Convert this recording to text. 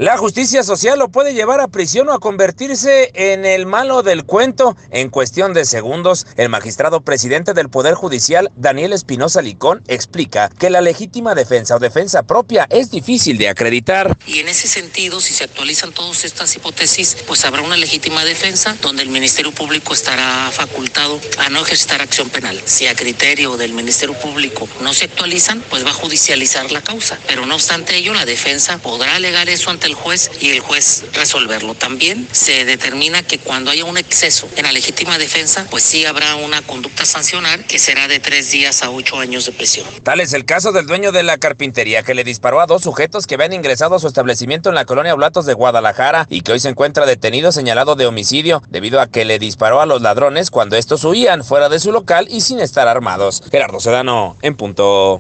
La justicia social lo puede llevar a prisión o a convertirse en el malo del cuento en cuestión de segundos. El magistrado presidente del Poder Judicial, Daniel Espinosa Licón, explica que la legítima defensa o defensa propia es difícil de acreditar. Y en ese sentido, si se actualizan todas estas hipótesis, pues habrá una legítima defensa donde el Ministerio Público estará facultado a no ejercitar acción penal. Si a criterio del Ministerio Público no se actualizan, pues va a judicializar la causa. Pero no obstante ello, la defensa podrá alegar eso ante el juez y el juez resolverlo. También se determina que cuando haya un exceso en la legítima defensa, pues sí habrá una conducta sancionar que será de 3 días a 8 años de prisión. Tal es el caso del dueño de la carpintería que le disparó a 2 sujetos que habían ingresado a su establecimiento en la colonia Oblatos de Guadalajara y que hoy se encuentra detenido señalado de homicidio debido a que le disparó a los ladrones cuando estos huían fuera de su local y sin estar armados. Gerardo Sedano, en punto.